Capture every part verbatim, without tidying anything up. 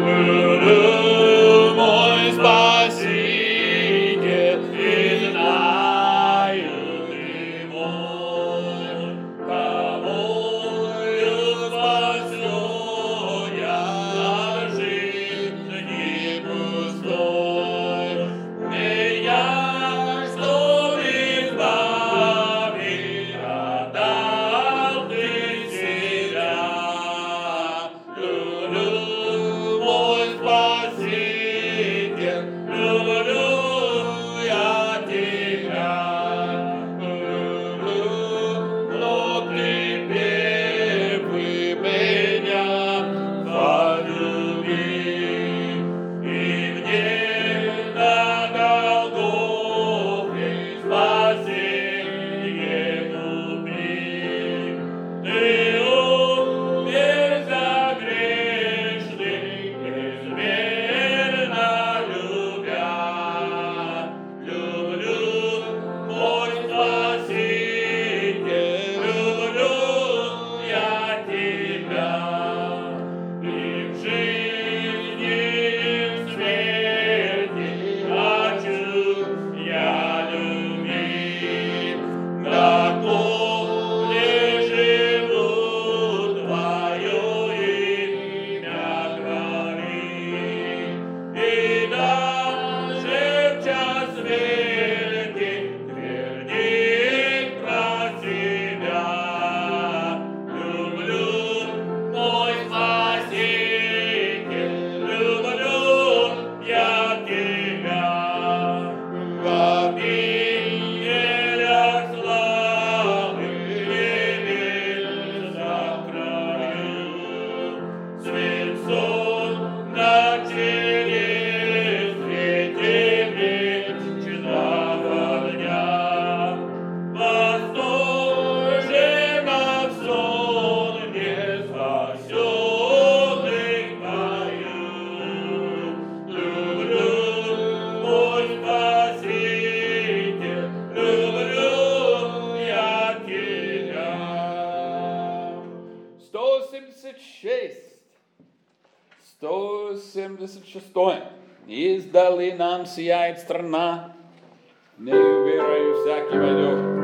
сто семьдесят шестой. Издали нам сияет страна, не верою всякий войдет.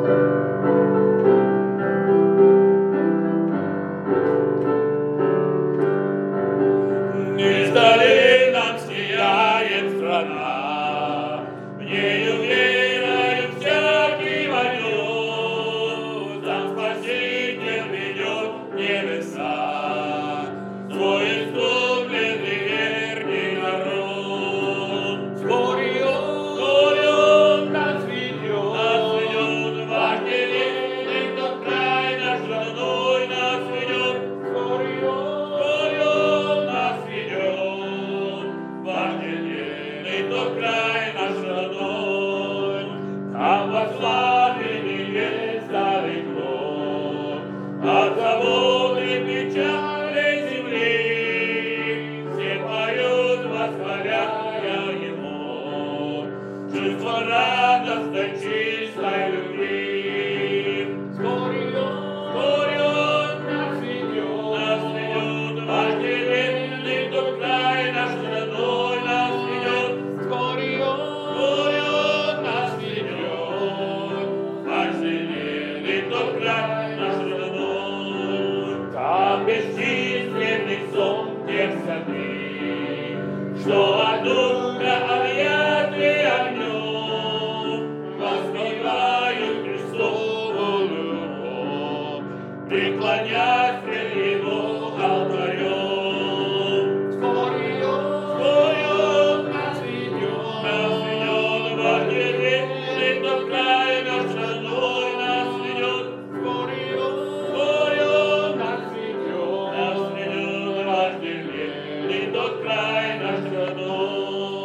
Издали нам сияет страна, в нею верою всякий войдет. Там Спаситель ведет небеса, свой искупленный верный народ. Вскоре он, вскоре он нас ведет, нас ведет, вожделенный тот край наш родной нас ведет. Вскоре он, вскоре он нас ведет, вожделенный тот край наш родной. Там во славе небес далеко, от забот и печали земли, все поют, восхваляя Его, чувство радостной чистой любви. Вскоре Он, вскоре Он нас ведет, нас ведет, вожделенный тот край наш родной нас ведет. Вскоре Он, вскоре Он нас ведет, вожделенный тот край наш родной. Там бесчисленный сон тех сады, что от духа объяты огнем, воспевают Христову любовь, преклонясь пред Его алтарем. Вскоре Он, вскоре Он нас ведет, нас ведет, вожделенный тот край наш родной нас ведет. Вскоре Он, вскоре Он нас ведет, нас ведет, вожделенный тот край наш родной.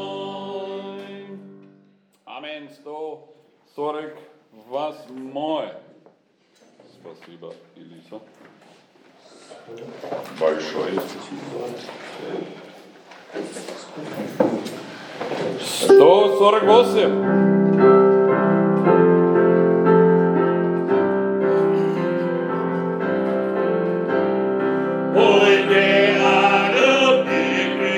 Аминь. сто сорок восьмой. Спасибо, Илиса. Большое спасибо. сто сорок восемь. Пойди о любви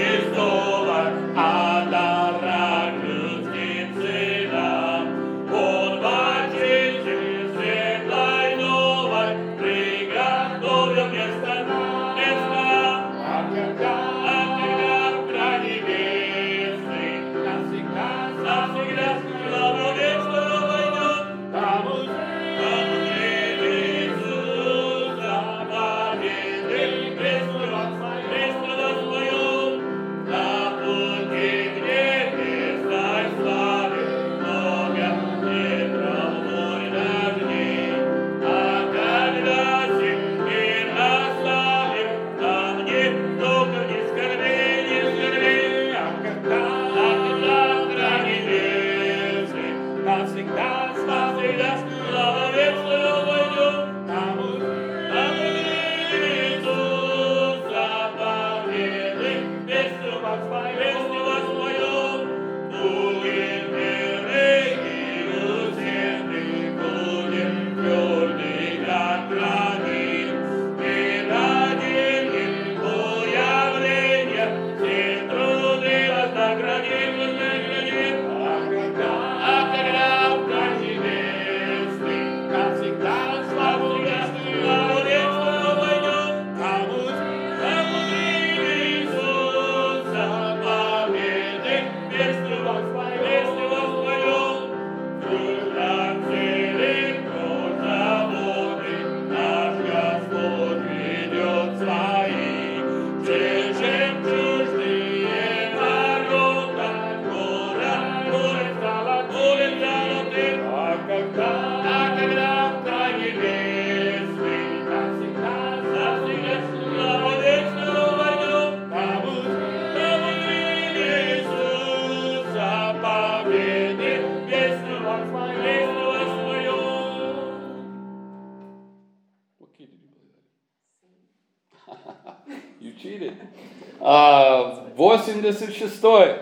cheated. А, восемьдесят шестой.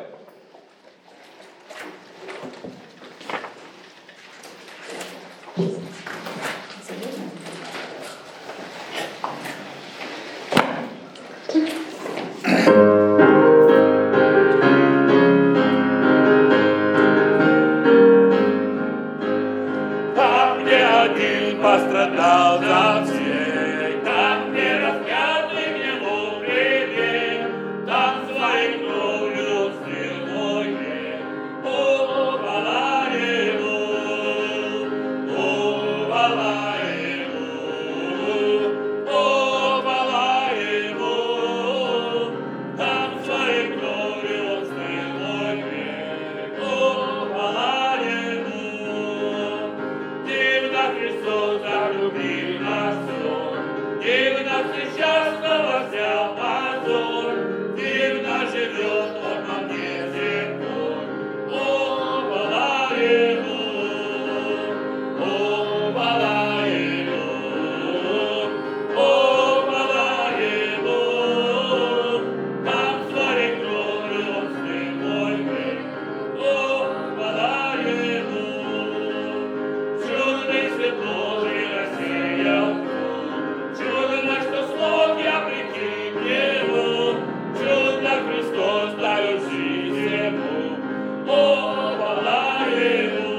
Там, где один пострадал за всех, там, где распятый в него прибег, там своей кровью смыл мой грех. О, хвала Ему, о, хвала Ему, о, хвала Ему, там своей кровью смыл мой грех. О, хвала Ему. Дивно Христос залюбил нас сон, дивно несчастного взял позор, дивно живет Он во мне земной. О, хвала Ему, о, хвала Ему, о, хвала Ему, там своей кровью Он смыл мой грех. О, хвала Ему. Чудный свет Божий рассеял тьму, чудно, что смог я прийти к Нему, чудно Христос дает жизнь ему. О, хвала Ему,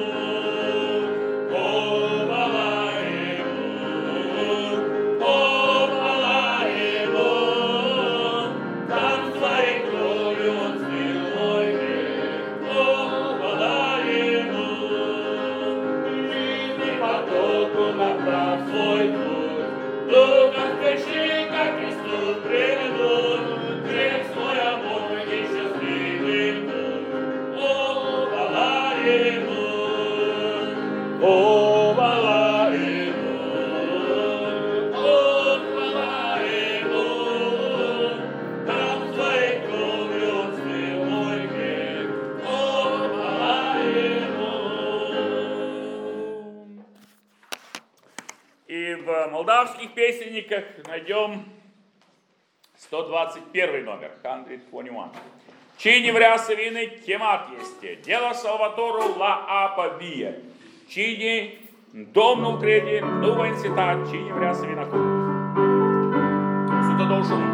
о, хвала Ему, о, хвала Ему, там своей кровью Он смыл мой грех. О, хвала Ему. Жизни потоку направь свой путь, духа скачи, как Христу приведут, грех свой омой и счастливый путь. О, хвала Ему, о, хвала Ему, о, хвала Ему, там своей кровью Он смыл мой грех. О, хвала Ему. И в молдавских песенниках найдем сто двадцать первый номер, сто двадцать один. Cine vrea să vină, chemat este. De la Salvatorul la apă vie. Cine Domnul crede, nu va înceta. Cine vrea să vină acum? o sută douăzeci și unu.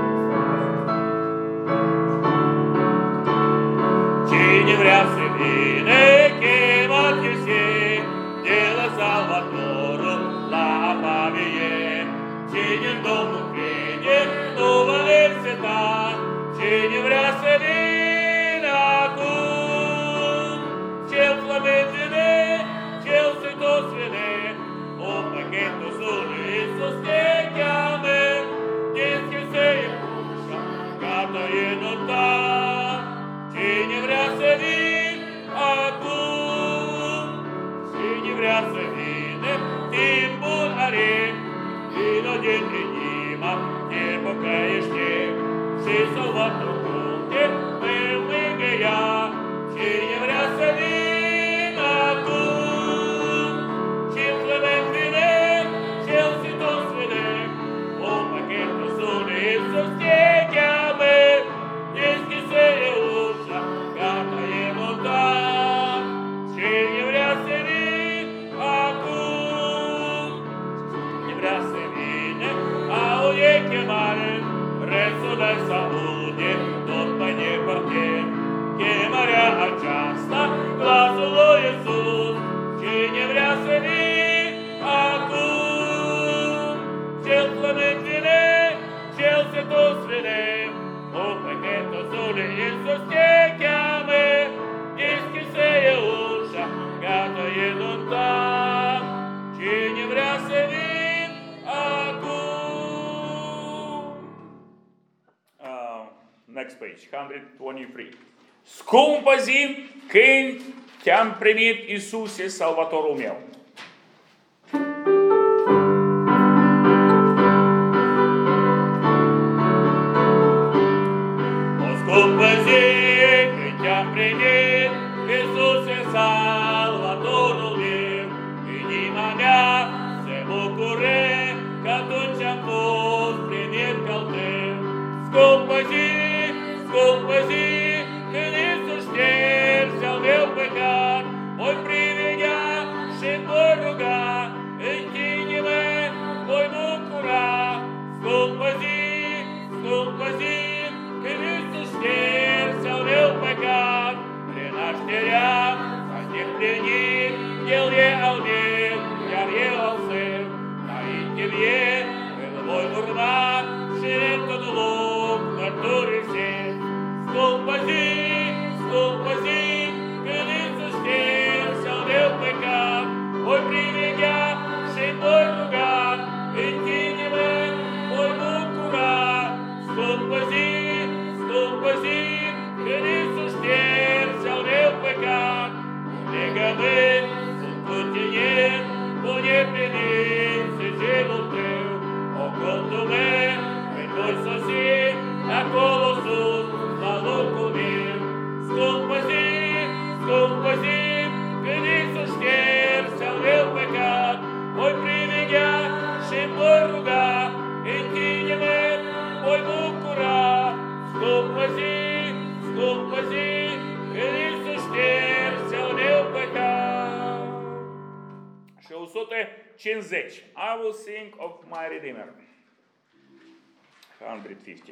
Cine vrea să vină, chemat este. De la Salvatorul la apă vie. Cine Domnul crede, nu va înceta. Cine vrea să vină acum, cel flămânzine, cel sfântos vine, o păchetul Lui Iisus te cheamă, deschise-i ușa, gata e nota. Cine vrea să vină acum, cine vrea să vină, timpul are, vino din inima, te păcăiește. Și Salvatorul te mângâia. Cine vrea să vină acum, cel clement vine, cel sfântos vine, o păchetul Lui Iisus te cheamă, deschise-i ușa, gata e nota. Cine vrea să vină acum, cine vrea să vină, aude chemare, răsună să aude tot pe departe. Chemarea aceasta, glasul lui Iisus, cine vrea să vină acum, cel clement vine, cel sfântos vine, o păchetul Lui Iisus te cheamă, deschise-i ușa, gata e nunta. Cine vrea să vină acum. Uh, next page, o sută douăzeci și trei. Scumpă zi când te-am primit, Iisuse, Salvatorul meu. O scumpă zi când te-am primit, Iisuse, Salvatorul meu, inima mea se bucure că atunci am fost plinit ca al tău. Scump двести I will sing of my Redeemer. one fifty.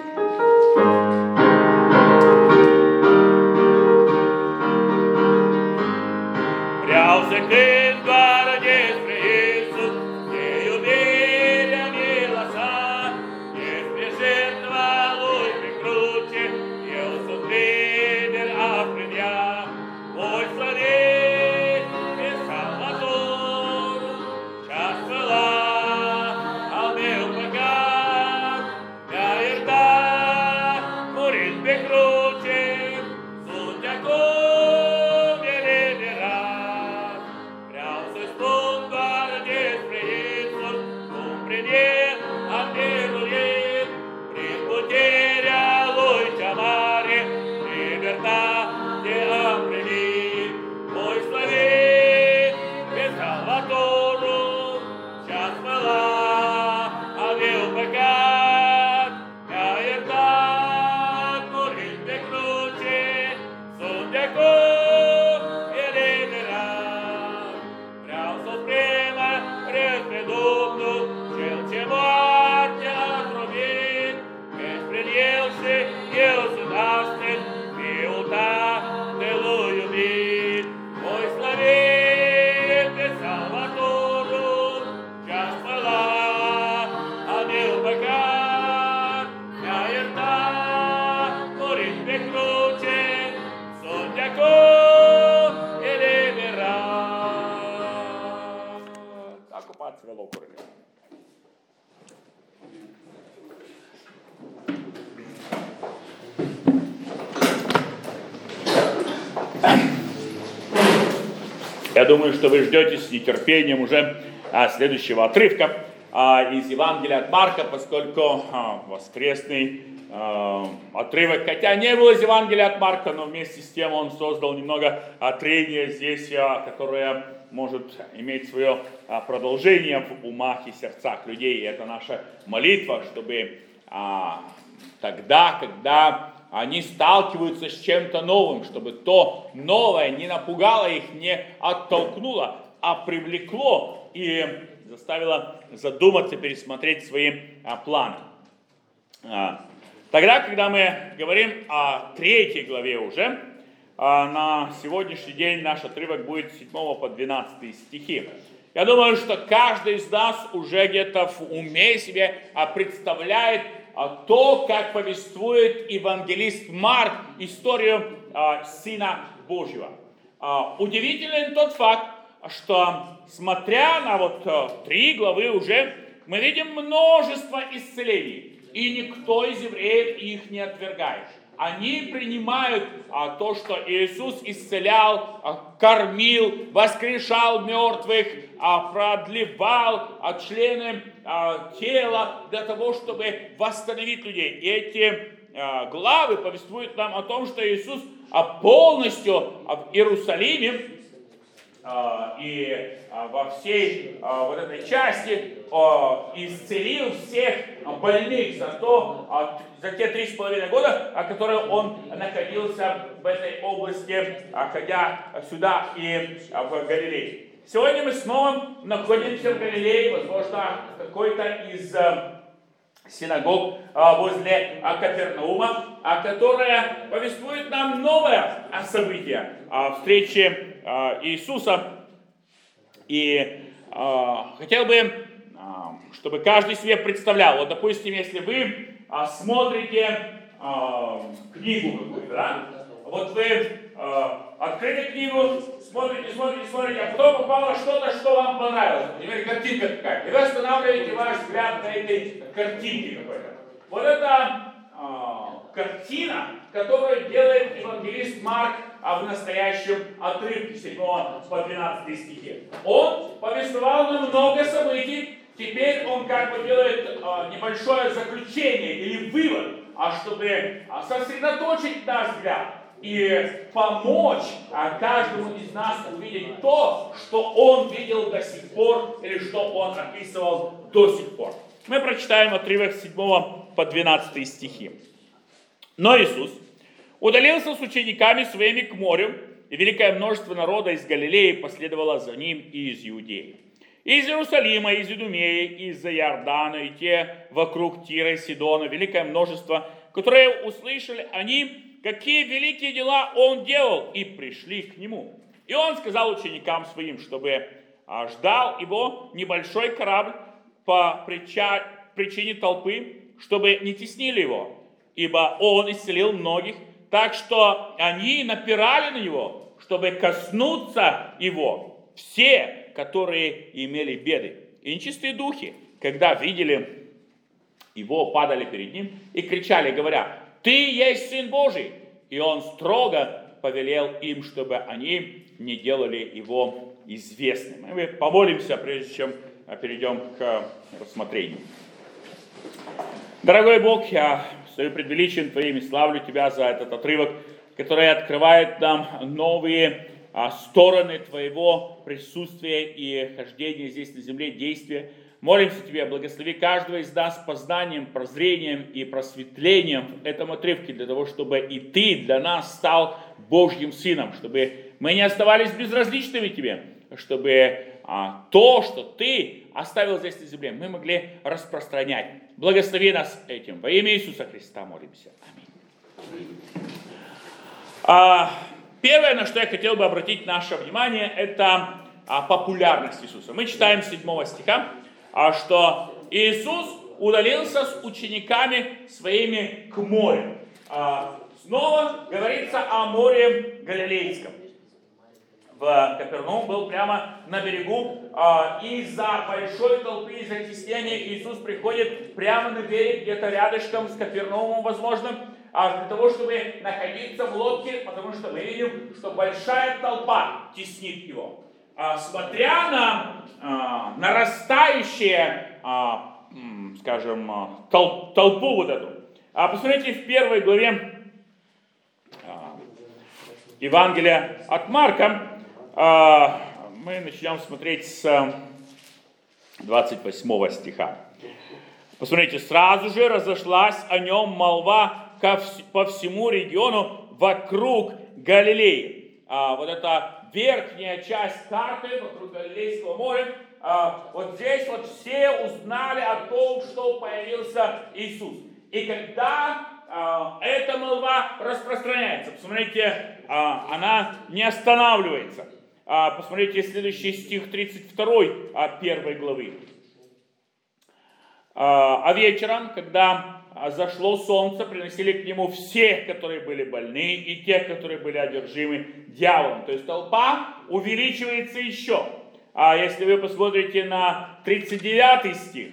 Vreau să cânt doar despre Iisus, de iubirea mi-a lăsat, despre jertfa Lui pe cruce, eu sunt liber a prin ea. Voi slăvi pe Salvatorul și-a spălat al meu păcat, mi-a iertat murind pe cruce, sunt de acum eliberat. Vreau să spun doar despre Iisus, cum prin El am biruit, prin puterea Lui cea mare, libertate am primit. Voi slăvi pe Salvatorul și-a spălat al meu păcat, mi-a iertat murind pe cruce, sunt de acum eliberat. Vreau să prima râd pe Domnul, Cel ce moartea a zdrobit, căci prin El și eu sunt astăzi, Fiul Tatălui iubit. Voi slăvi pe Salvatorul și-a spălat al meu păcat, mi-a iertat murind pe cruce, sunt de acum eliberat. Ocupați-vă locurile. Я думаю, что вы ждете с нетерпением уже а, следующего отрывка а, из Евангелия от Марка, поскольку а, воскресный а, отрывок, хотя не был из Евангелия от Марка, но вместе с тем он создал немного а, трения здесь, а, которое может иметь свое а, продолжение в умах и сердцах людей. И это наша молитва, чтобы а, тогда, когда они сталкиваются с чем-то новым, чтобы то новое не напугало их, не оттолкнуло, а привлекло и заставило задуматься, пересмотреть свои а, планы. А, тогда, когда мы говорим о третьей главе уже, а, на сегодняшний день наш отрывок будет с седьмого по двенадцатый стихи. Я думаю, что каждый из нас уже где-то в уме себе а, представляет а, то, как повествует евангелист Марк историю а, Сына Божьего. А, удивителен тот факт, что, смотря на вот а, три главы уже, мы видим множество исцелений, и никто из евреев их не отвергает. Они принимают а, то, что Иисус исцелял, а, кормил, воскрешал мертвых, а, продлевал а, члены а, тела для того, чтобы восстановить людей. И эти а, главы повествуют нам о том, что Иисус а, полностью а, в Иерусалиме а, и а, во всей а, вот этой части а, исцелил всех а, больных за то, а, за те три с половиной года, о которых он находился в этой области, ходя сюда и в Галилее. Сегодня мы снова находимся в Галилее, возможно, какой-то из синагог возле Капернаума, которая повествует нам новое событие встречи Иисуса. И хотел бы, чтобы каждый себе представлял, вот, допустим, если вы а, смотрите а, книгу какую-то, да? Вот вы а, открыли книгу, смотрите, смотрите, смотрите, а потом попало что-то, что вам понравилось. Например, картинка какая-то. И вы останавливаете ваш взгляд на этой картинке какой-то. Вот это а, картина, которую делает евангелист Марк а в настоящем отрывке с седьмого по двенадцатый стихи. Он повествовал нам много событий. Теперь он как бы делает а, небольшое заключение или вывод, а чтобы а, сосредоточить наш взгляд и помочь а, каждому из нас увидеть то, что он видел до сих пор или что он описывал до сих пор. Мы прочитаем отрывок с седьмого по двенадцатый стихи. Но Иисус удалился с учениками своими к морю, и великое множество народа из Галилеи последовало за ним и из Иудеи. из Иерусалима, из Идумеи, из-за Иордана, и те вокруг Тира и Сидона, великое множество, которые услышали они, какие великие дела он делал, и пришли к нему. И он сказал ученикам своим, чтобы а, ждал его небольшой корабль по прича, причине толпы, чтобы не теснили его, ибо он исцелил многих, так что они напирали на него, чтобы коснуться его, все, которые имели беды. И нечистые духи, когда видели его, падали перед ним и кричали, говоря: «Ты есть Сын Божий!» И он строго повелел им, чтобы они не делали его известным. И мы помолимся, прежде чем перейдем к рассмотрению. Дорогой Бог, я стою пред величием Твоим и славлю Тебя за этот отрывок, который открывает нам новые а, стороны Твоего присутствия и хождения здесь на земле, действия. Молимся Тебе, благослови каждого из нас познанием, прозрением и просветлением в этом отрывке, для того, чтобы и Ты для нас стал Божьим Сыном, чтобы мы не оставались безразличными Тебе, чтобы а, то, что Ты оставил здесь на земле, мы могли распространять. Благослови нас этим. Во имя Иисуса Христа молимся. Аминь. А, первое, на что я хотел бы обратить наше внимание, это а, популярность Иисуса. Мы читаем с седьмого стиха, а, что Иисус удалился с учениками своими к морю. А, снова говорится о море Галилейском. В Капернаум был прямо на берегу, а, из-за большой толпы, из-за теснения Иисус приходит прямо на берег, где-то рядышком с Капернаумом, возможно, а, для того, чтобы находиться в лодке, потому что мы видим, что большая толпа теснит его. А, смотря на а, нарастающее, а, скажем, тол- толпу вот эту, а, посмотрите в первой главе а, Евангелия от Марка. Мы начнем смотреть с двадцать восьмого стиха. Посмотрите, сразу же разошлась о нем молва по всему региону вокруг Галилеи. А вот эта верхняя часть карты вокруг Галилейского моря, а вот здесь вот все узнали о том, что появился Иисус. И когда а, эта молва распространяется, посмотрите, а, она не останавливается. Посмотрите следующий стих тридцать второй первой главы. А вечером, когда зашло солнце, приносили к нему всех, которые были больны, и тех, которые были одержимы дьяволом. То есть толпа увеличивается еще. А если вы посмотрите на тридцать девятый стих,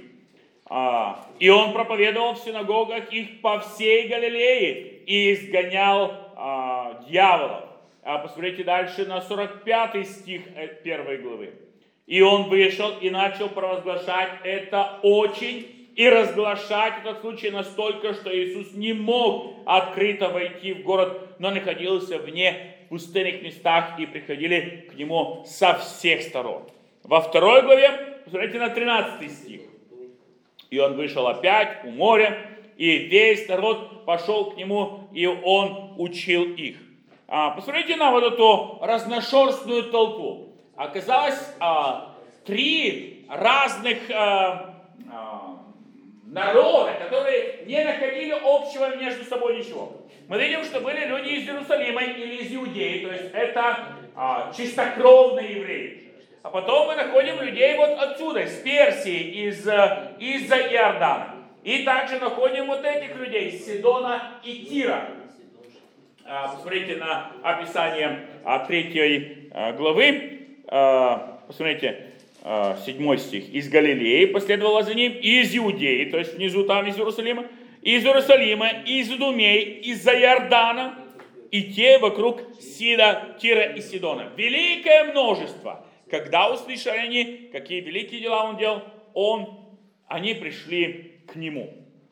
и он проповедовал в синагогах их по всей Галилее и изгонял дьяволов. А посмотрите дальше на сорок пятый стих первой главы. И он вышел и начал провозглашать это очень и разглашать этот случай настолько, что Иисус не мог открыто войти в город, но находился вне пустынных местах, и приходили к нему со всех сторон. Во второй главе, посмотрите на тринадцатый стих. И он вышел опять у моря, и весь народ пошел к нему, и он учил их. Посмотрите на вот эту разношерстную толпу. Оказалось, а, три разных а, а, народа, которые не находили общего между собой ничего. Мы видим, что были люди из Иерусалима или из Иудеи, то есть это а, чистокровные евреи. А потом мы находим людей вот отсюда, из Персии, из, из-за Иордана. И также находим вот этих людей, из Сидона и Тира. Посмотрите на описание третьей главы, посмотрите, седьмой стих. Из Галилеи последовало за ним, и из Иудеи, то есть внизу там из Иерусалима, из Иерусалима, из Идумеи, из-за Иордана, и те вокруг Сида, Тира и Сидона. Великое множество. Когда услышали они, какие великие дела он делал, он, они пришли к нему.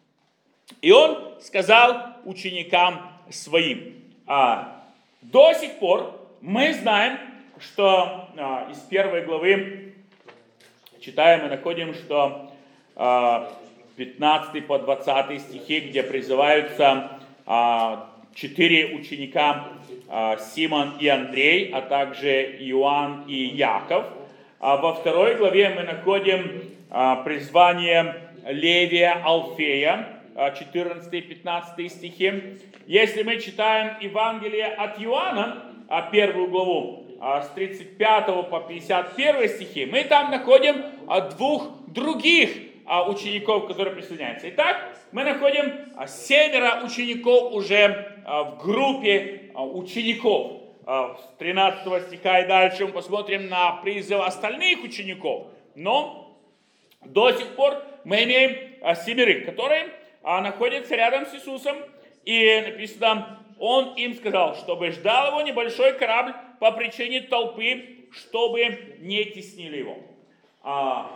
И он сказал ученикам своим. А, до сих пор мы знаем, что а, из первой главы читаем и находим, что а, пятнадцатый по двадцатый стихи, где призываются а, четыре ученика, а, Симон и Андрей, а также Иоанн и Яков, А во второй главе мы находим а, призвание Левия Алфея, четырнадцатый-пятнадцатый стихи. Если мы читаем Евангелие от Иоанна, а, первую главу, а, с тридцать пятого по пятьдесят первый стихи, мы там находим а, двух других а, учеников, которые присоединяются. Итак, мы находим а, семеро учеников уже а, в группе а, учеников. А, с тринадцатого стиха и дальше мы посмотрим на призыв остальных учеников. Но до сих пор мы имеем а, семерых, которые а, находятся рядом с Иисусом. И написано, Он им сказал, чтобы ждал его небольшой корабль по причине толпы, чтобы не теснили его. А,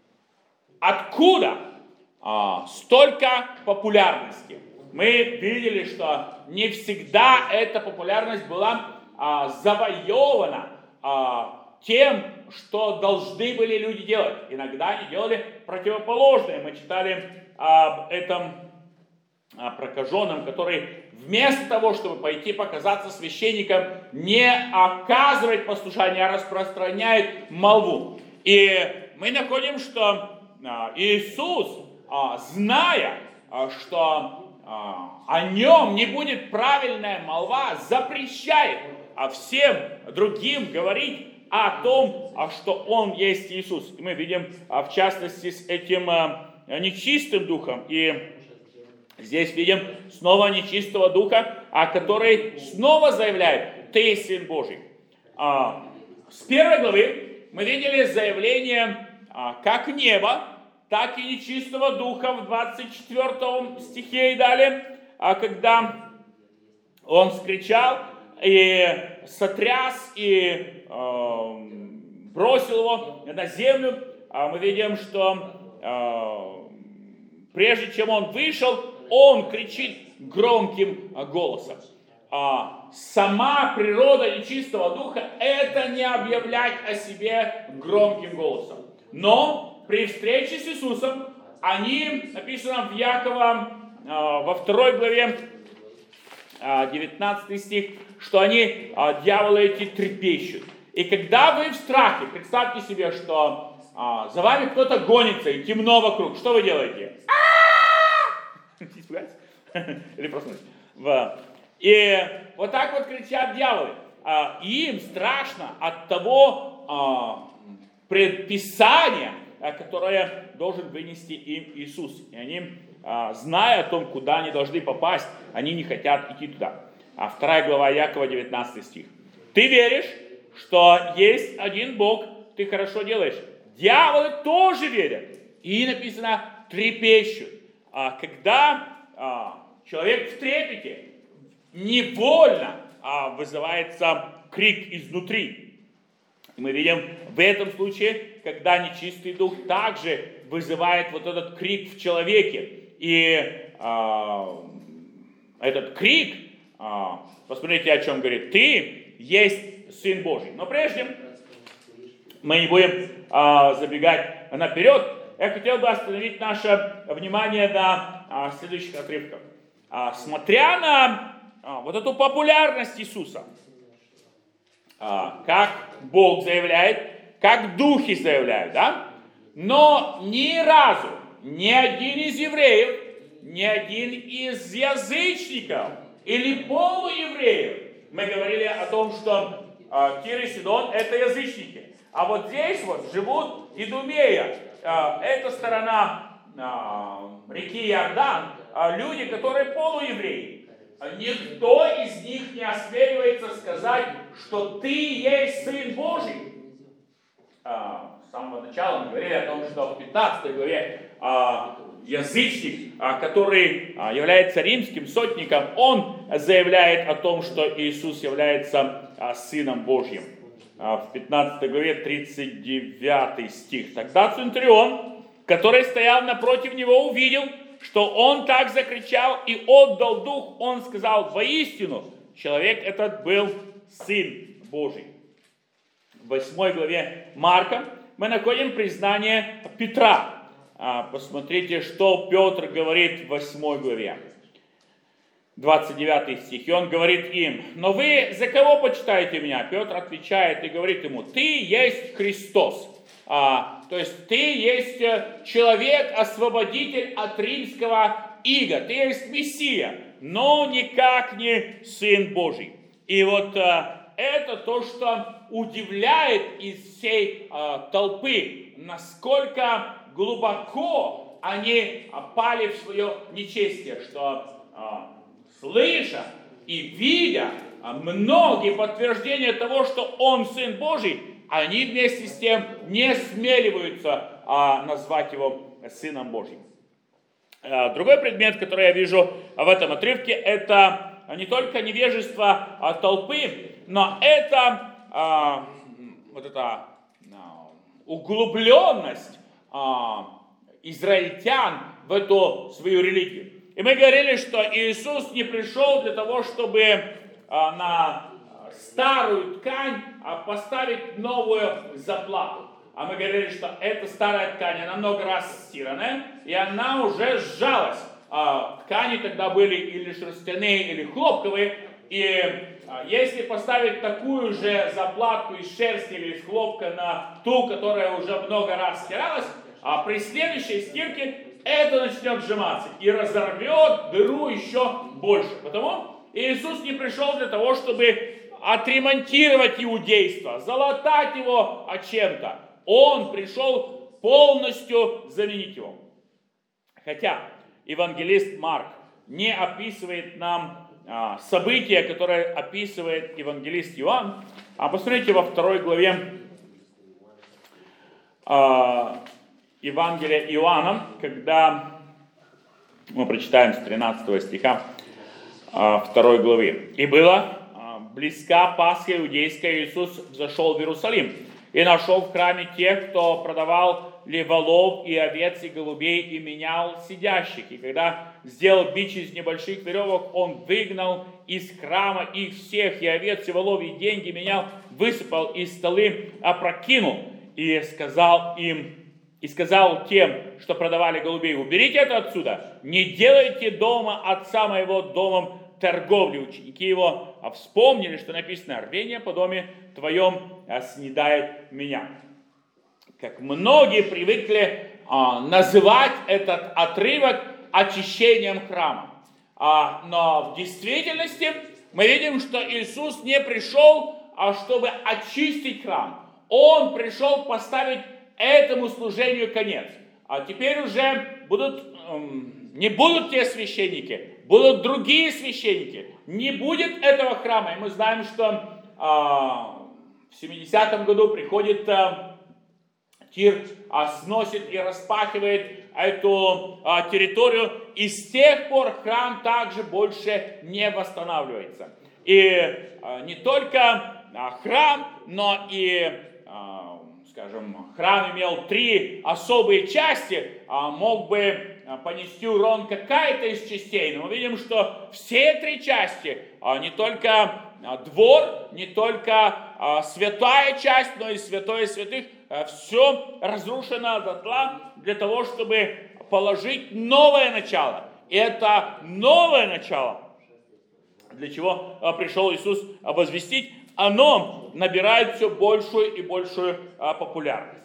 откуда а, столько популярности? Мы видели, что не всегда эта популярность была а, завоевана а, тем, что должны были люди делать. Иногда они делали противоположное. Мы читали об этом а, прокаженном, который вместо того, чтобы пойти показаться священником, не оказывает послушание, а распространяет молву. И мы находим, что а, Иисус, а, зная, а, что а, о нем не будет правильная молва, запрещает а всем другим говорить о том, а что Он есть Иисус. И мы видим, а, в частности, с этим а, нечистым духом. И здесь видим снова нечистого духа, а который снова заявляет: «Ты Сын Божий». А, с первой главы мы видели заявление а, как неба, так и нечистого духа в двадцать четвёртом стихе и далее, а, когда он скричал и сотряс, и э, бросил его на землю. А мы видим, что э, прежде чем он вышел, он кричит громким голосом. А сама природа нечистого духа — это не объявлять о себе громким голосом. Но при встрече с Иисусом они, написано в Якова э, во второй главе, девятнадцатый стих, что они, а, дьяволы эти, трепещут. И когда вы в страхе, представьте себе, что а, за вами кто-то гонится и темно вокруг, что вы делаете? Испугались? Или проснулись? И вот так вот кричат дьяволы. А, им страшно от того а, предписания, которое должен вынести им Иисус. И они, зная о том, куда они должны попасть, они не хотят идти туда. А вторая глава Якова, девятнадцатый стих. Ты веришь, что есть один Бог, ты хорошо делаешь. Дьяволы тоже верят. И написано, трепещут. А когда а, человек в трепете, невольно а, вызывается крик изнутри. И мы видим в этом случае, когда нечистый дух также вызывает вот этот крик в человеке. И а, этот крик, а, посмотрите, о чем говорит: ты есть Сын Божий. Но прежде мы не будем а, забегать наперед, я хотел бы остановить наше внимание на а, следующих отрывках. А, смотря на а, вот эту популярность Иисуса, а, как Бог заявляет, как духи заявляют, да? Но ни разу ни один из евреев, ни один из язычников или полуевреев, мы говорили о том, что э, Тир и Сидон — это язычники, а вот здесь вот живут Идумея, э, эта сторона э, реки Иордан, э, люди, которые полуевреи. Никто из них не осмеливается сказать, что ты есть Сын Божий. Э, с самого начала мы говорили о том, что в пятнадцатой главе а, язычник, а, который а, является римским сотником, он заявляет о том, что Иисус является а, Сыном Божьим. А, в пятнадцатой главе тридцать девятый стих. Тогда Центурион, который стоял напротив него, увидел, что он так закричал и отдал дух. Он сказал: воистину, человек этот был Сын Божий. В восьмой главе Марка мы находим признание Петра. Посмотрите, что Петр говорит в восьмой главе. двадцать девятый стих, и он говорит им: «Но вы за кого почитаете меня?» Петр отвечает и говорит ему: «Ты есть Христос». А, то есть ты есть человек, освободитель от римского ига, ты есть Мессия, но никак не Сын Божий. И вот а, это то, что удивляет из всей а, толпы, насколько глубоко они пали в свое нечестие, что а, слыша и видя многие подтверждения того, что Он Сын Божий, они вместе с тем не смеливаются а, назвать Его Сыном Божьим. А, другой предмет, который я вижу в этом отрывке, это не только невежество а, толпы, но это а, вот эта а, углубленность а, израильтян в эту свою религию. И мы говорили, что Иисус не пришел для того, чтобы а, на старую ткань а, поставить новую заплату. А мы говорили, что эта старая ткань, она много раз стиранная, и она уже сжалась. А, ткани тогда были или шерстяные, или хлопковые. И а, если поставить такую же заплатку из шерсти или из хлопка на ту, которая уже много раз стиралась, а при следующей стирке это начнет сжиматься и разорвет дыру еще больше. Потому Иисус не пришел для того, чтобы отремонтировать иудейство, залатать его чем-то. Он пришел полностью заменить его. Хотя евангелист Марк не описывает нам а, события, которые описывает евангелист Иоанн. А посмотрите во второй главе а, Евангелия Иоанна, когда мы прочитаем с тринадцатого стиха а, второй главы. «И было близка Пасха иудейская, Иисус взошел в Иерусалим и нашел в храме тех, кто продавал ли волов и овец и голубей, и менял сидящих. И когда сделал бич из небольших веревок, он выгнал из храма их всех, и овец, и волов, и деньги менял, высыпал, и столы опрокинул, и сказал им, и сказал тем, что продавали голубей: уберите это отсюда, не делайте дома отца моего домом торговли. Ученики его вспомнили, что написано: рвение по доме твоем снедает меня. Как многие привыкли а, называть этот отрывок очищением храма. А, но в действительности мы видим, что Иисус не пришел, а, чтобы очистить храм. Он пришел поставить этому служению конец. А теперь уже будут, эм, не будут те священники, будут другие священники. Не будет этого храма. И мы знаем, что а, в семидесятом году приходит а, Тир, а, сносит и распахивает эту а, территорию. И с тех пор храм также больше не восстанавливается. И а, не только а, храм, но и, а, скажем, храм имел три особые части, а, мог бы понести урон какая-то из частей. Но мы видим, что все три части, не только двор, не только святая часть, но и святое святых, все разрушено дотла для того, чтобы положить новое начало. И это новое начало, для чего пришел Иисус возвестить, оно набирает все большую и большую популярность.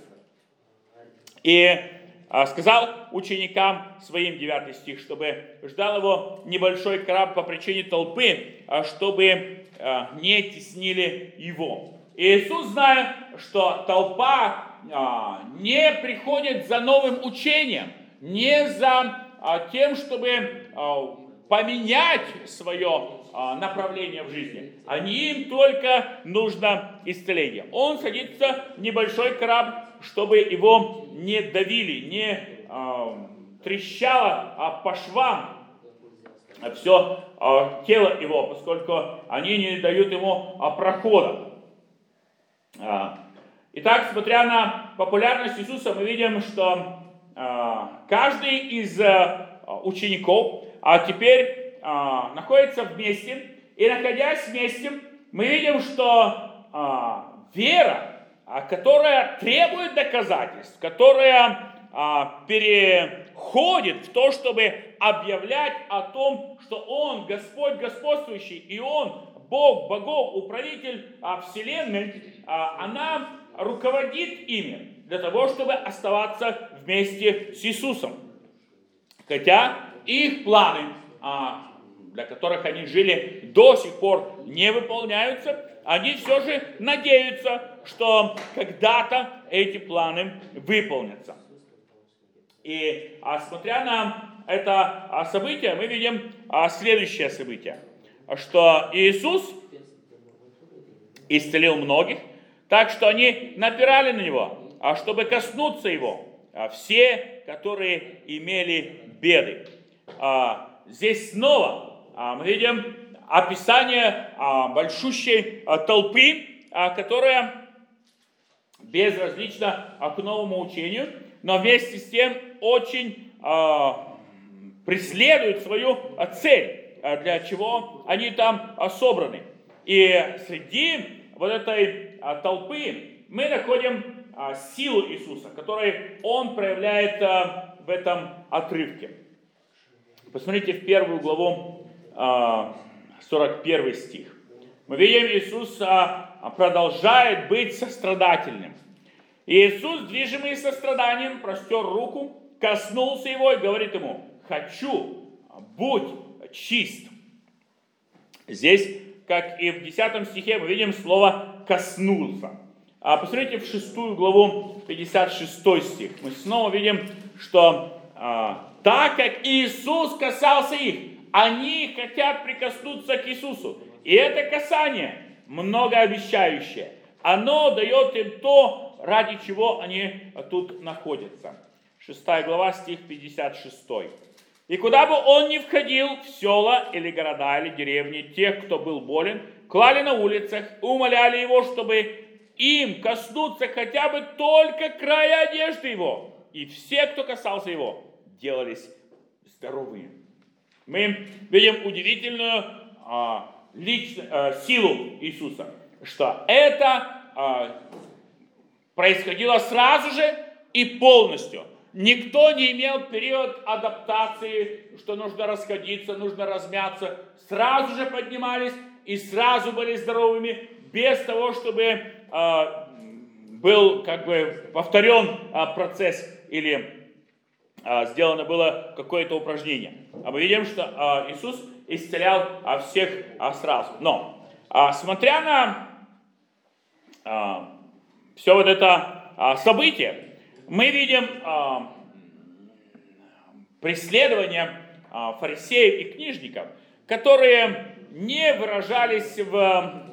И сказал ученикам своим, девятый стих, чтобы ждал его небольшой краб по причине толпы, чтобы не теснили его. И Иисус, зная, что толпа не приходит за новым учением, не за тем, чтобы поменять свое направление в жизни, они им только нужно исцеление. Он садится в небольшой краб, чтобы его не давили, не э, трещало а по швам все э, тело его, поскольку они не дают ему э, прохода. Э, итак, смотря на популярность Иисуса, мы видим, что э, каждый из э, учеников а теперь э, находится вместе, и находясь вместе, мы видим, что э, вера, которая требует доказательств, которая а, переходит входит в то, чтобы объявлять о том, что Он Господь господствующий, и Он Бог богов, управитель а, вселенной, а, она руководит ими для того, чтобы оставаться вместе с Иисусом. Хотя их планы, а, для которых они жили, до сих пор не выполняются, они все же надеются, что когда-то эти планы выполнятся. И а, смотря на это а, событие, мы видим а, следующее событие, что Иисус исцелил многих, так что они напирали на Него, а, чтобы коснуться Его, а, все, которые имели беды. А, здесь снова а, мы видим описание а, большущей а, толпы, а, которая безразлична а, к новому учению, но вместе с тем очень а, преследует свою а, цель, а, для чего они там а, собраны. И среди вот этой а, толпы мы находим а, силу Иисуса, которую Он проявляет а, в этом отрывке. Посмотрите в первую главу, а, сорок первый стих. Мы видим, Иисус а, продолжает быть сострадательным. И Иисус, движимый состраданием, простер руку, коснулся его и говорит ему: «Хочу, будь чист». Здесь, как и в десятом стихе, мы видим слово «коснулся». А посмотрите в шестую главу, пятьдесят шестой стих. Мы снова видим, что а, так как Иисус касался их, они хотят прикоснуться к Иисусу. И это касание многообещающее. Оно дает им то, ради чего они тут находятся. Шестая глава, стих пятьдесят шестой. «И куда бы он ни входил, в села или города, или деревни, тех, кто был болен, клали на улицах, умоляли его, чтобы им коснуться хотя бы только края одежды его. И все, кто касался его, делались здоровыми». Мы видим удивительную а, лично, а, силу Иисуса, что это а, происходило сразу же и полностью. Никто не имел период адаптации, что нужно расходиться, нужно размяться. Сразу же поднимались и сразу были здоровыми, без того, чтобы э, был как бы повторен э, процесс или э, сделано было какое-то упражнение. А мы видим, что э, Иисус исцелял э, всех э, сразу. Но, э, смотря на э, все вот это э, событие, мы видим э, преследование э, фарисеев и книжников, которые не выражались в,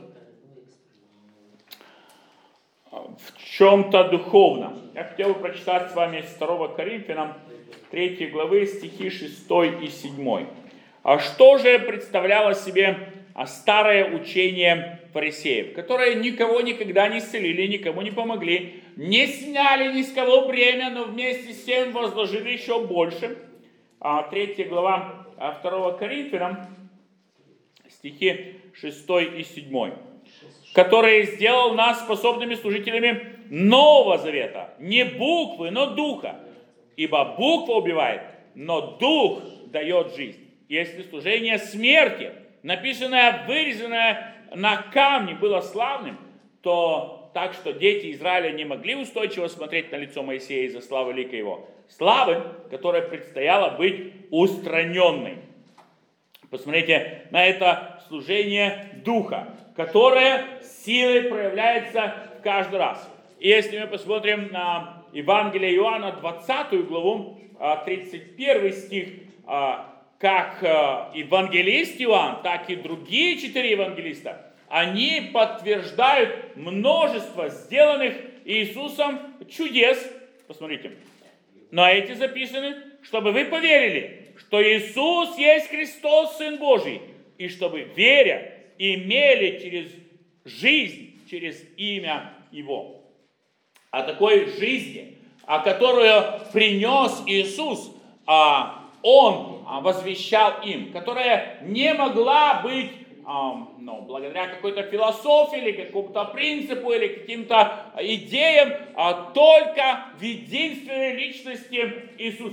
в чем-то духовном. Я хотел бы прочитать с вами из второго Коринфянам третьей главы стихи шестой и седьмой. А что же представляло себе старое учение фарисеев, которые никого никогда не исцелили, никому не помогли, не сняли ни с кого бремя, но вместе с тем возложили еще больше. Третья глава второго Коринфянам, стихи шестой и седьмой. «Который сделал нас способными служителями Нового Завета, не буквы, но духа. Ибо буква убивает, но дух дает жизнь. Если служение смерти, написанное, вырезанное на камне, было славным, то так, что дети Израиля не могли устойчиво смотреть на лицо Моисея из-за славы лика его. Славы, которой предстояло быть устраненной». Посмотрите на это служение духа, которое силой проявляется каждый раз. И если мы посмотрим на Евангелие Иоанна, двадцатую главу, тридцать первый стих, как евангелист Иоанн, так и другие четыре евангелиста, они подтверждают множество сделанных Иисусом чудес. Посмотрите. Но эти записаны, чтобы вы поверили, что Иисус есть Христос, Сын Божий, и чтобы, веря, имели через жизнь, через имя Его. О такой жизни, о которую принес Иисус, Он возвещал им, которая не могла быть ну, благодаря какой-то философии или какому-то принципу или каким-то идеям, а только в единственной личности Иисуса.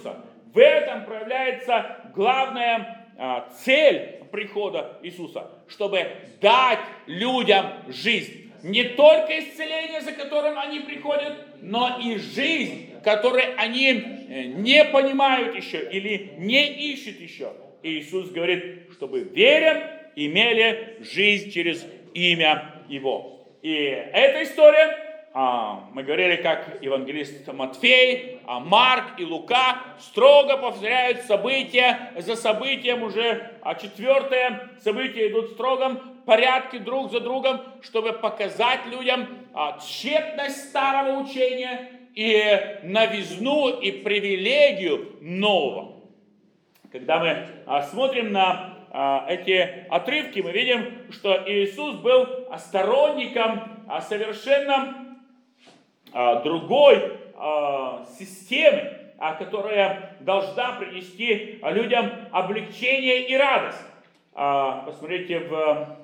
в этом проявляется главная а, цель прихода Иисуса, чтобы дать людям жизнь. Не только исцеление, за которым они приходят, но и жизнь, которую они не понимают еще или не ищут еще. И Иисус говорит, чтобы веря имели жизнь через имя Его. И эта история, мы говорили, как евангелист Матфей, Марк и Лука строго повторяют события за событием уже, а четвертое события идут в строгом порядке друг за другом, чтобы показать людям тщетность старого учения и новизну и привилегию нового. Когда мы смотрим на эти отрывки, мы видим, что Иисус был сторонником совершенно другой системы, которая должна принести людям облегчение и радость. Посмотрите в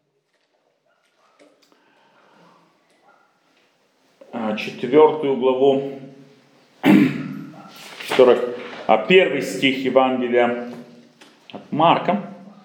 четвертую главу, сорок первый стих Евангелия от Марка.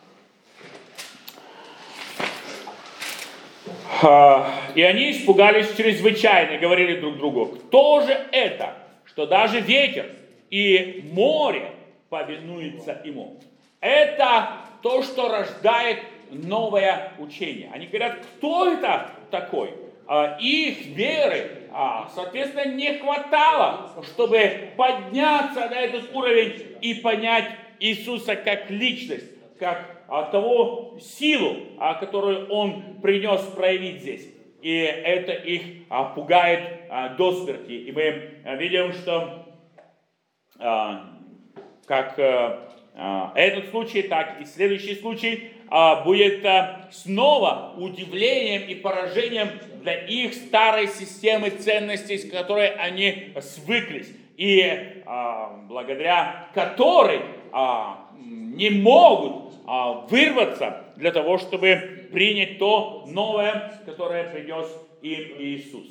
И они испугались чрезвычайно, говорили друг другу, кто же это, что даже ветер и море повинуются ему. Это то, что рождает новое учение. Они говорят, кто это такой? Их веры, соответственно, не хватало, чтобы подняться на этот уровень и понять Иисуса как личность, как того силу, которую Он принес проявить здесь. И это их пугает до смерти. И мы видим, что как этот случай, так и следующий случай будет снова удивлением и поражением для их старой системы ценностей, с которой они свыклись. И благодаря которой не могут вырваться для того, чтобы принять то новое, которое принес им Иисус.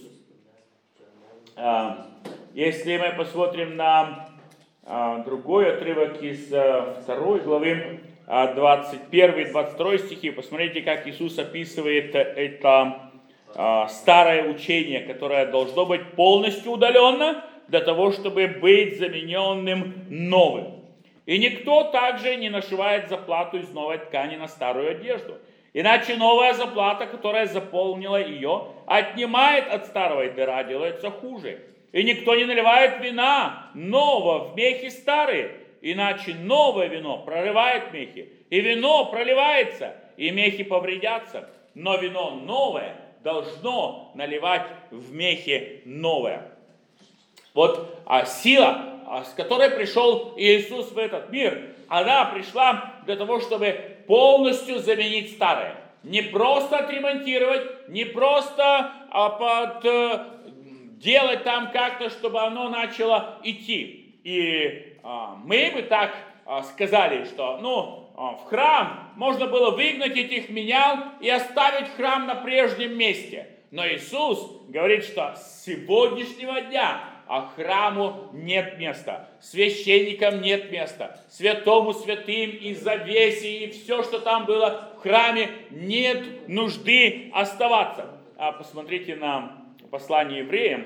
Если мы посмотрим на другой отрывок из второй главы, двадцать первый двадцать второй стихи, посмотрите, как Иисус описывает это старое учение, которое должно быть полностью удаленно для того, чтобы быть замененным новым. И никто также не нашивает заплату из новой ткани на старую одежду. Иначе новая заплата, которая заполнила ее, отнимает от старого, и дыра делается хуже. И никто не наливает вина нового в мехи старые, иначе новое вино прорывает мехи. И вино проливается, и мехи повредятся. Но вино новое должно наливать в мехи новое. Вот а сила, с которой пришел Иисус в этот мир, она пришла для того, чтобы полностью заменить старое. Не просто отремонтировать, не просто а, под, э, делать там как-то, чтобы оно начало идти. И а, мы бы так а, сказали, что ну, а, в храм можно было выгнать этих менял и оставить храм на прежнем месте. Но Иисус говорит, что с сегодняшнего дня а храму нет места, священникам нет места, святому святым и завесе, и все, что там было в храме, нет нужды оставаться. А посмотрите на послание евреям.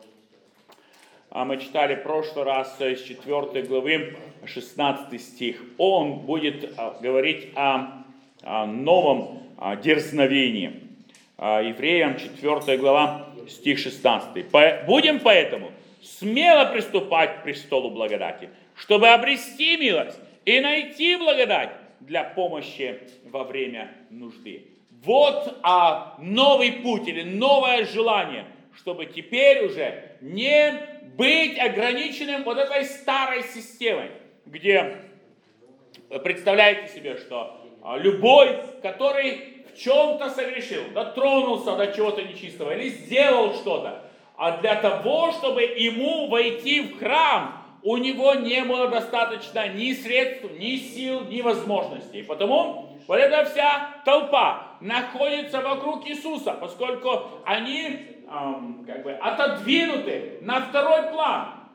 А мы читали в прошлый раз из четвёртой главы, шестнадцатый стих. Он будет говорить о, о новом о дерзновении. А евреям четвёртая глава, стих шестнадцатый. «Будем поэтому смело приступать к престолу благодати, чтобы обрести милость и найти благодать для помощи во время нужды». Вот а, новый путь или новое желание, чтобы теперь уже не быть ограниченным вот этой старой системой, где, представляете себе, что а, любой, который в чем-то согрешил, дотронулся до чего-то нечистого или сделал что-то, а для того, чтобы ему войти в храм, у него не было достаточно ни средств, ни сил, ни возможностей. Потому вот эта вся толпа находится вокруг Иисуса, поскольку они эм, как бы отодвинуты на второй план.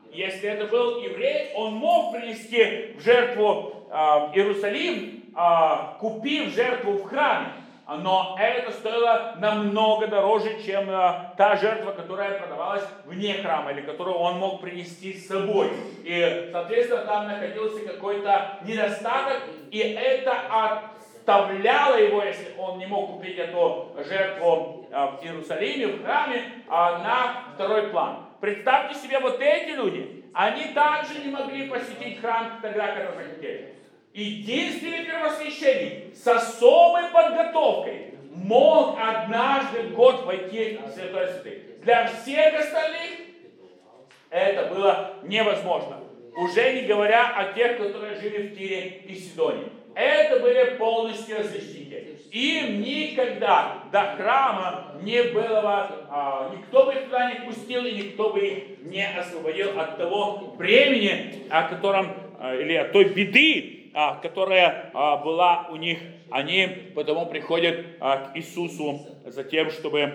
Если это был еврей, он мог принести в жертву э, Иерусалим, э, купив жертву в храме. Но это стоило намного дороже, чем э, та жертва, которая продавалась вне храма, или которую он мог принести с собой. И, соответственно, там находился какой-то недостаток, и это отставляло его, если он не мог купить эту жертву э, в Иерусалиме, в храме, э, на второй план. Представьте себе, вот эти люди, они также не могли посетить храм тогда, когда захотели. Единственный первосвященник с особой подготовкой мог однажды в год войти в Святой Святых. Для всех остальных это было невозможно. Уже не говоря о тех, которые жили в Тире и Сидоне. Это были полностью язычники. Им никогда до храма не было, а, никто бы их туда не пустил, и никто бы их не освободил от того бремени, о котором, или от той беды, которая а, была у них. Они потому приходят а, к Иисусу за тем, чтобы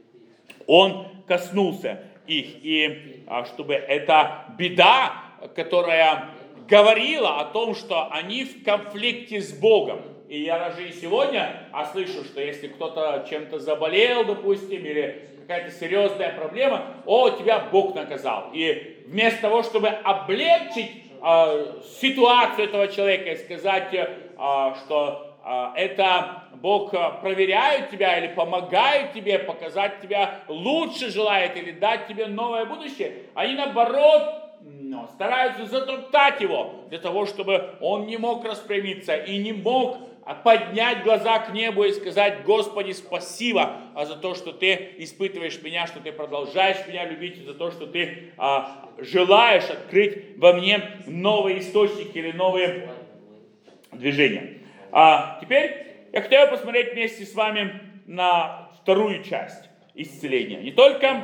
Он коснулся их. И а, чтобы эта беда, которая говорила о том, что они в конфликте с Богом. И я даже и сегодня а, слышу, что если кто-то чем-то заболел, допустим, или какая-то серьезная проблема, о, тебя Бог наказал. И вместо того, чтобы облегчить ситуацию этого человека и сказать, что это Бог проверяет тебя или помогает тебе, показать тебя лучше желает или дать тебе новое будущее, они наоборот стараются затоптать его для того, чтобы он не мог распрямиться и не мог поднять глаза к небу и сказать: Господи, спасибо за то, что ты испытываешь меня, что ты продолжаешь меня любить, и за то, что ты а, желаешь открыть во мне новые источники или новые движения. А теперь я хотел посмотреть вместе с вами на вторую часть исцеления. Не только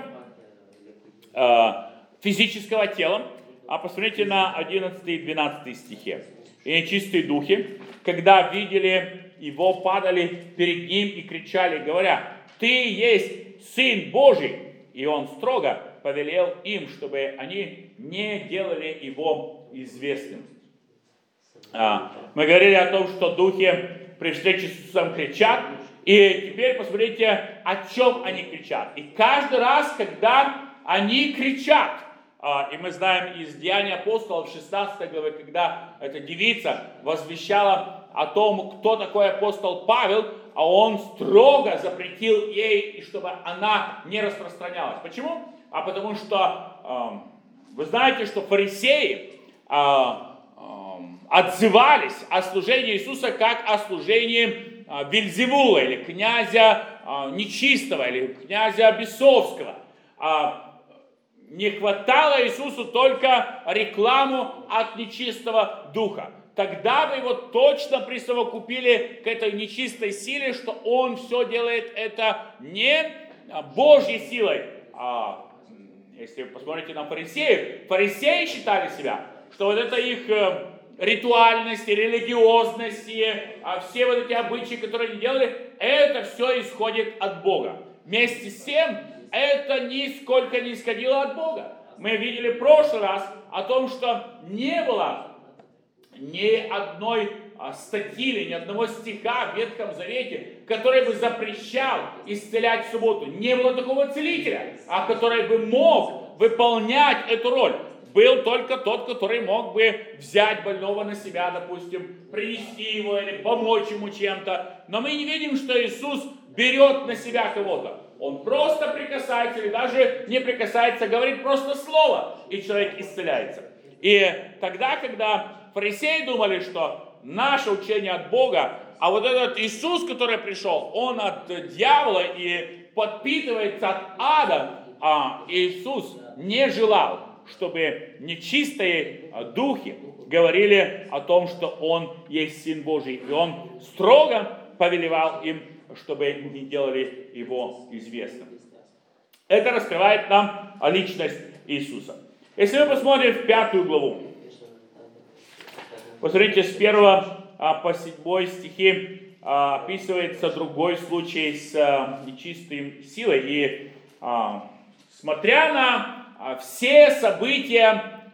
а, физического тела, а посмотрите на одиннадцатый и двенадцатый стихи. И нечистые духи, когда видели его, падали перед ним и кричали, говоря: «Ты есть Сын Божий!» И он строго повелел им, чтобы они не делали его известным. А, мы говорили о том, что духи при встрече с Иисусом кричат. И теперь посмотрите, о чем они кричат. И каждый раз, когда они кричат, и мы знаем из Деяний апостолов шестнадцатой главы, когда эта девица возвещала о том, кто такой апостол Павел, а он строго запретил ей, чтобы она не распространялась. Почему? А потому что вы знаете, что фарисеи отзывались о служении Иисуса как о служении Вельзевула, или князя нечистого, или князя бесовского. Не хватало Иисусу только рекламу от нечистого духа. Тогда бы его точно присовокупили к этой нечистой силе, что он все делает это не Божьей силой. А если вы посмотрите на фарисеев, фарисеи считали себя, что вот это их ритуальность, религиозность, а все вот эти обычаи, которые они делали, это все исходит от Бога. Вместе с тем, это нисколько не исходило от Бога. Мы видели в прошлый раз о том, что не было ни одной статьи или ни одного стиха в Ветхом Завете, который бы запрещал исцелять в субботу. Не было такого целителя, а который бы мог выполнять эту роль. Был только тот, который мог бы взять больного на себя, допустим, принести его или помочь ему чем-то. Но мы не видим, что Иисус берет на себя кого-то. Он просто прикасается, или даже не прикасается, говорит просто слово, и человек исцеляется. И тогда, когда фарисеи думали, что наше учение от Бога, а вот этот Иисус, который пришел, он от дьявола и подпитывается от ада, а Иисус не желал, чтобы нечистые духи говорили о том, что Он есть Сын Божий. И Он строго повелевал им, чтобы не делали Его известным. Это раскрывает нам личность Иисуса. Если мы посмотрим в пятую главу, посмотрите, с первого по седьмой стихи описывается другой случай с нечистой силой. И смотря на все события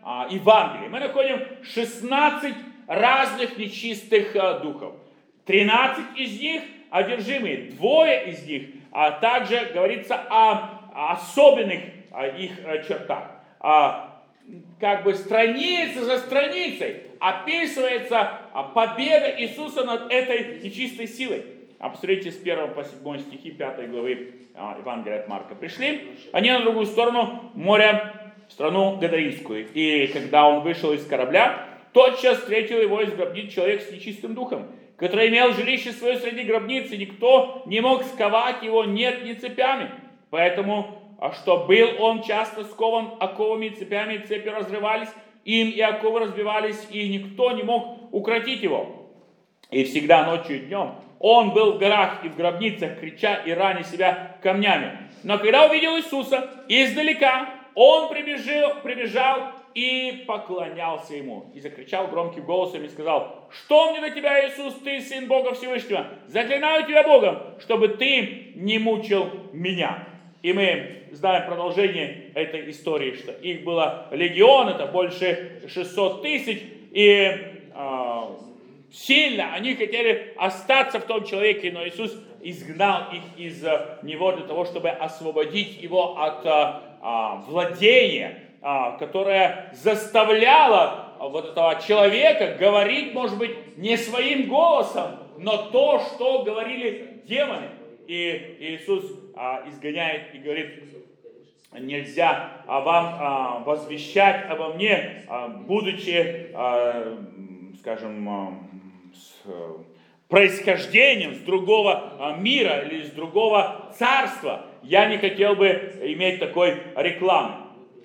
а, Евангелии, мы находим шестнадцать разных нечистых а, духов. тринадцать из них одержимые, двое из них, а также говорится о, о особенных а, их а, чертах. А, как бы страница за страницей описывается а, победа Иисуса над этой нечистой силой. А посмотрите с первого по седьмой стихи пятой главы а, Евангелия от Марка. Пришли они на другую сторону моря, в страну Гадаринскую. И когда он вышел из корабля, тотчас встретил его из гробниц человек с нечистым духом, который имел жилище свое среди гробниц, и никто не мог сковать его нет ни цепями. Поэтому, что был он часто скован оковами и цепями, и цепи разрывались, им и оковы разбивались, и никто не мог укротить его. И всегда ночью и днем он был в горах и в гробницах, крича и раня себя камнями. Но когда увидел Иисуса издалека, он прибежал, прибежал и поклонялся ему. И закричал громким голосом и сказал: «Что мне до тебя, Иисус, ты сын Бога Всевышнего? Заклинаю тебя Богом, чтобы ты не мучил меня». И мы знаем продолжение этой истории, что их было легион, это больше шестьсот тысяч, и э, сильно они хотели остаться в том человеке, но Иисус изгнал их из него для того, чтобы освободить его от э, владения, э, которое заставляло вот этого человека говорить, может быть, не своим голосом, но то, что говорили демоны. И Иисус а, изгоняет и говорит: нельзя а, вам а, возвещать обо мне, а, будучи, а, скажем, а, с а, происхождением с другого а, мира или с другого царства. Я не хотел бы иметь такой рекламы.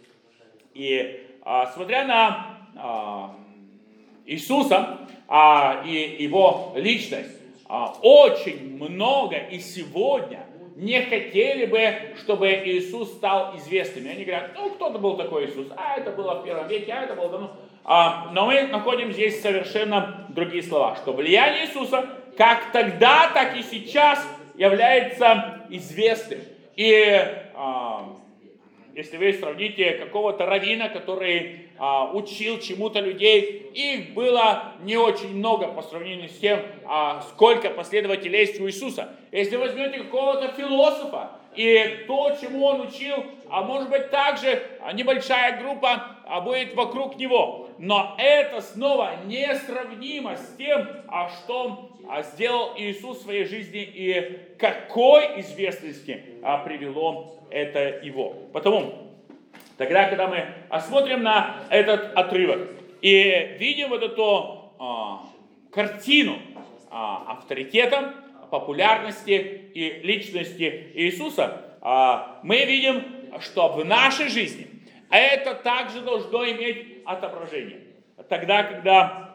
И а, смотря на а, Иисуса а, и его личность, очень много и сегодня не хотели бы, чтобы Иисус стал известным. И они говорят: ну, кто-то был такой Иисус, а это было в первом веке, а это было давно. А, но мы находим здесь совершенно другие слова, что влияние Иисуса как тогда, так и сейчас является известным. И а, если вы сравните какого-то раввина, который а, учил чему-то людей, их было не очень много по сравнению с тем, а, сколько последователей есть у Иисуса. Если возьмете какого-то философа, и то, чему он учил, а может быть также небольшая группа а, будет вокруг него. Но это снова несравнимо с тем, а, что а, сделал Иисус в своей жизни и какой известности а, привело это его. Потому, тогда, когда мы осмотрим на этот отрывок и видим вот эту а, картину а, авторитета, популярности и личности Иисуса, а, мы видим, что в нашей жизни это также должно иметь отображение. Тогда, когда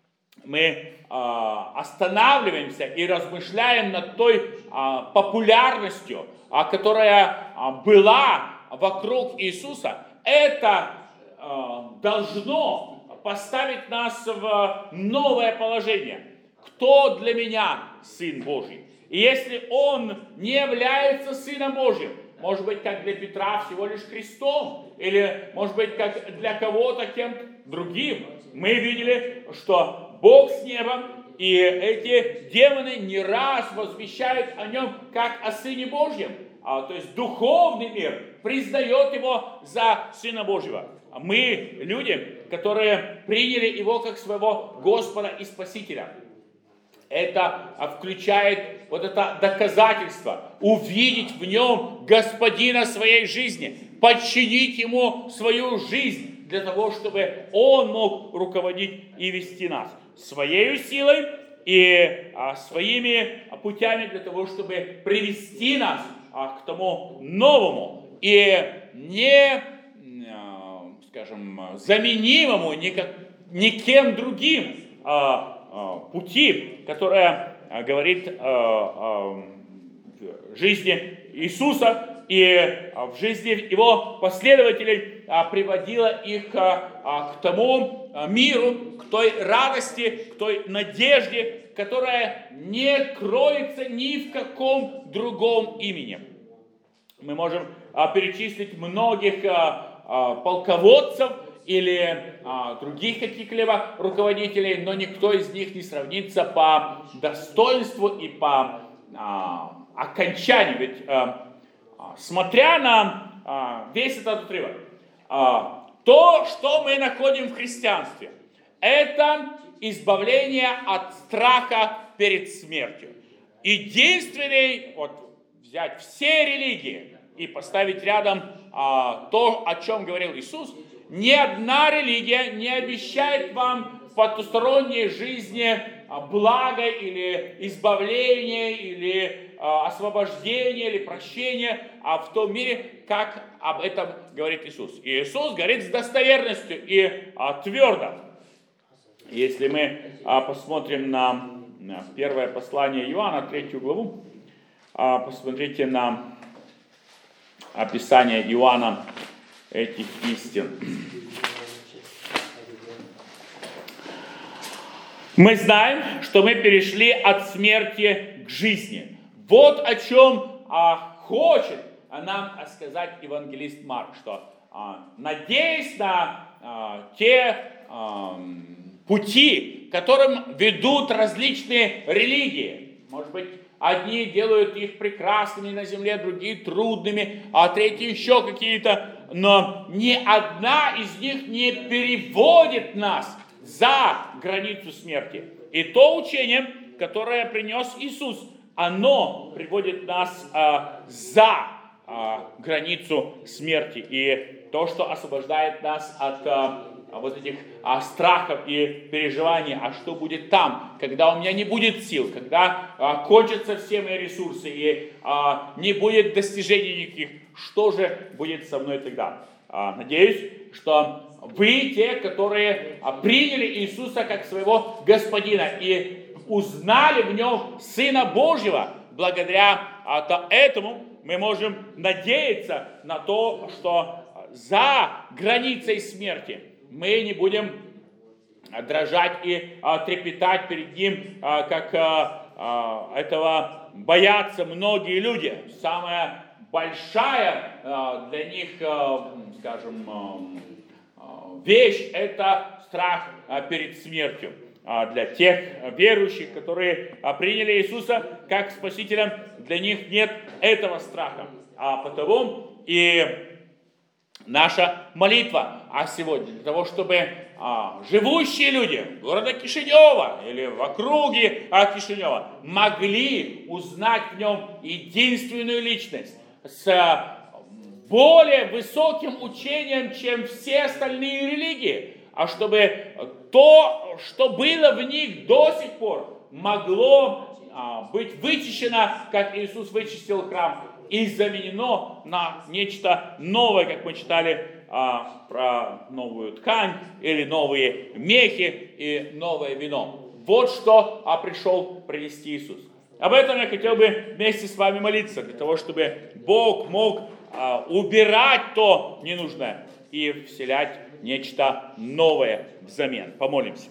мы а, останавливаемся и размышляем над той а, популярностью, а, которая а, была вокруг Иисуса, это а, должно поставить нас в новое положение. Кто для меня Сын Божий? И если Он не является Сыном Божьим, может быть, как для Петра всего лишь Христом, или, может быть, как для кого-то кем-то другим, мы видели, что Бог с неба и эти демоны не раз возвещают о Нем как о Сыне Божьем. А, то есть духовный мир признает Его за Сына Божьего. А мы люди, которые приняли Его как своего Господа и Спасителя. Это включает вот это доказательство, увидеть в нем Господина своей жизни, подчинить Ему свою жизнь для того, чтобы Он мог руководить и вести нас своей силой и а, своими путями для того, чтобы привести нас а, к тому новому и не, а, скажем, заменимому никак, никем другим а, пути, которая говорит о жизни Иисуса и в жизни Его последователей, приводила их к тому миру, к той радости, к той надежде, которая не кроется ни в каком другом имени. Мы можем перечислить многих полководцев или а, других каких-либо руководителей, но никто из них не сравнится по достоинству и по а, окончанию. Ведь а, а, смотря на а, весь этот отрывок, а, то, что мы находим в христианстве, это избавление от страха перед смертью. Единственный, вот взять все религии и поставить рядом а, то, о чем говорил Иисус, ни одна религия не обещает вам в потусторонней жизни а, благо или избавление, или а, освобождение, или прощение, а в том мире, как об этом говорит Иисус. И Иисус говорит с достоверностью и а, твердо. Если мы а, посмотрим на, на первое послание Иоанна, третью главу, а, посмотрите на описание Иоанна этих истин. Мы знаем, что мы перешли от смерти к жизни. Вот о чем а, хочет нам сказать евангелист Марк, что а, надеясь на а, те а, пути, которым ведут различные религии, может быть, одни делают их прекрасными на земле, другие трудными, а третьи еще какие-то. Но ни одна из них не переводит нас за границу смерти. И то учение, которое принес Иисус, оно приводит нас а, за а, границу смерти. И то, что освобождает нас от а, вот этих а, страхов и переживаний, а что будет там, когда у меня не будет сил, когда а, кончатся все мои ресурсы и а, не будет достижений никаких, что же будет со мной тогда? А, надеюсь, что вы те, которые а, приняли Иисуса как своего Господина и узнали в нем Сына Божьего, благодаря а, этому мы можем надеяться на то, что за границей смерти мы не будем дрожать и а, трепетать перед Ним, а, как а, а, этого боятся многие люди. Самая большая а, для них, а, скажем, а, вещь – это страх а, перед смертью. А, для тех верующих, которые а, приняли Иисуса как Спасителя, для них нет этого страха. А потому и наша молитва а сегодня для того, чтобы а, живущие люди города Кишинева или в округе а, Кишинева могли узнать в нем единственную личность с а, более высоким учением, чем все остальные религии, а чтобы то, что было в них до сих пор, могло а, быть вычищено, как Иисус вычистил храм, и заменено на нечто новое, как мы читали а, про новую ткань, или новые мехи и новое вино. Вот что а, пришел принести Иисус. Об этом я хотел бы вместе с вами молиться, для того, чтобы Бог мог а, убирать то ненужное и вселять нечто новое взамен. Помолимся.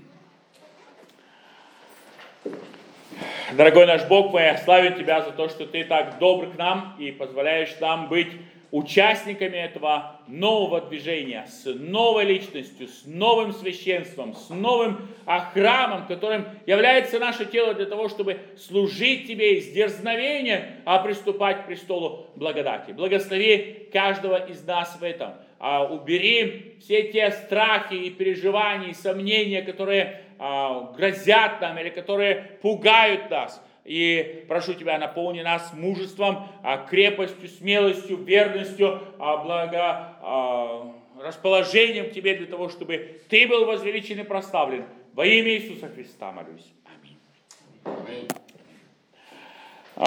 Дорогой наш Бог, мы славим Тебя за то, что Ты так добр к нам и позволяешь нам быть участниками этого нового движения, с новой личностью, с новым священством, с новым храмом, которым является наше тело для того, чтобы служить Тебе и с дерзновением а приступать к престолу благодати. Благослови каждого из нас в этом. А убери все те страхи и переживания, и сомнения, которые а, грозят нам или которые пугают нас. И прошу Тебя, наполни нас мужеством, а, крепостью, смелостью, верностью, а, благо, а, расположением к Тебе для того, чтобы Ты был возвеличен и прославлен. Во имя Иисуса Христа молюсь. Аминь.